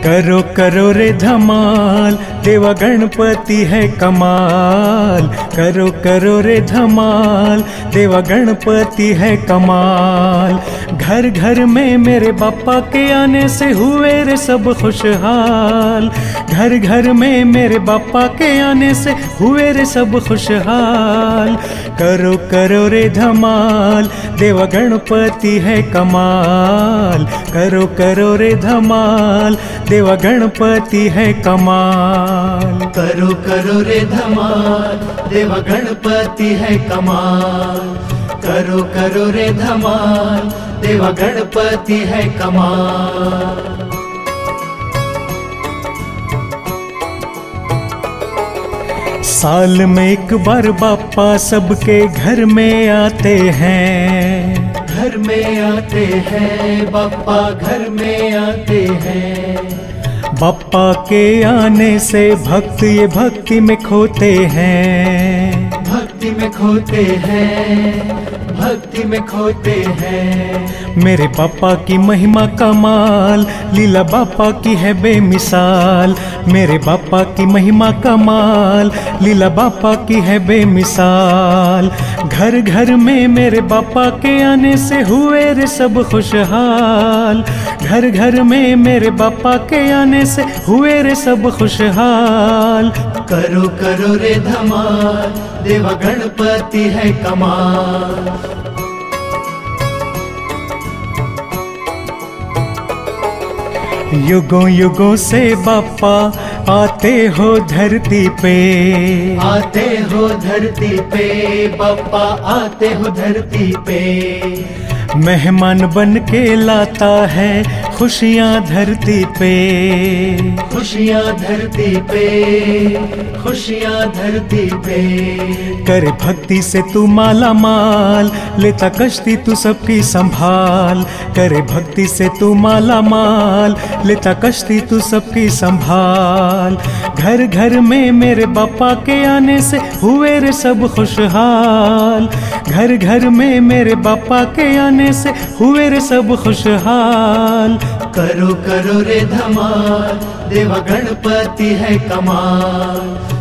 करो करो रे धमाल, देवा गणपति है कमाल। करो करो रे धमाल, देवा गणपति है कमाल। घर घर में मेरे बापा के आने से हुए रे सब खुशहाल। घर घर में मेरे बापा के आने से हुए रे सब खुशहाल। करो करो रे धमाल, देवा गणपति है कमाल। करो करो रे धमाल, देवा गणपति है कमाल। करो करो रे धमाल, देवा गणपति है कमाल। करो करो रे धमाल, देवा गणपति है कमाल। साल में एक बार बापा सबके घर में आते हैं। घर में आते हैं बापा, घर में आते हैं। बापा के आने से भक्त ये भक्ति में खोते हैं। भक्ति में खोते हैं, भक्ति में खोते हैं। मेरे बापा की महिमा कमाल, लीला बापा की है बेमिसाल। मेरे बापा की महिमा कमाल, लीला बापा की है बेमिसाल। घर घर में मेरे बापा के आने से हुए रे सब खुशहाल। घर घर में मेरे बापा के आने से हुए रे सब खुशहाल। करो करो रे धमाल, देवा गणपति है कमाल। युगों युगों से बापा आते हो धरती पे। आते हो धरती पे बापा, आते हो धरती पे। मेहमान बन के लाता है खुशियाँ धरती पे। खुशियाँ धरती पे, खुशियाँ धरती पे। करे भक्ति से तू माला माल, लेता कश्ती तू सबकी संभाल। करे भक्ति से तू माला माल, लेता कश्ती तू सबकी संभाल। घर घर में मेरे बापा के आने से हुए रे सब खुशहाल। घर घर में मेरे बापा के आने से हुए रे सब खुशहाल। करो करो रे धमाल, देवा गणपति है कमाल।